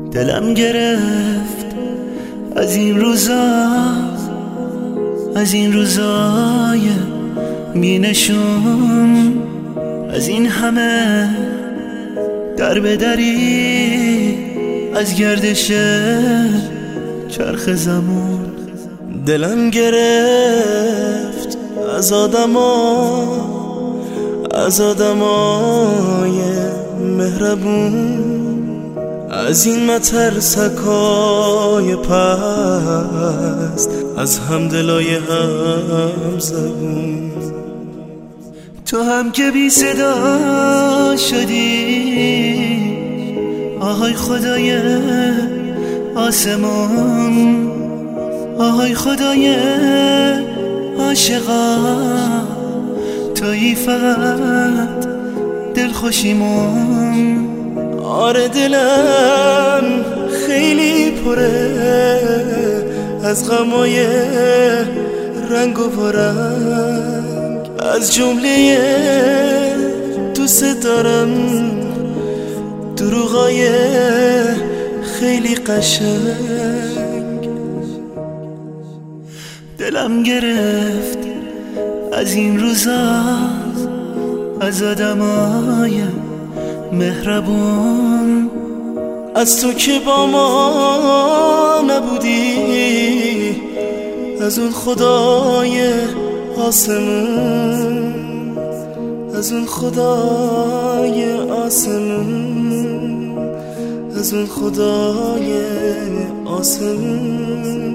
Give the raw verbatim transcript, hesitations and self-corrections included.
دلم گرفت از این روزا، از این روزای بینشون، از این همه در به دری، از گردش چرخ زمان. دلم گرفت از آدما، از آدمای مهربون، از این مترسکای پست، از همدلای هم زبون. تو هم که بی صدا شدی، آهای خدای آسمان، آهای خدای عاشقا، تویی فقط دلخوشیمون. آره دلم خیلی پره از غمای رنگ و رنگ، از جمله دوست دارم دروغای خیلی قشنگ. دلم گرفت از این روزا، از آدمای مهربون، از تو که با ما نبودی، از اون خدای آسمون، از اون خدای آسمون، از اون خدای آسمون.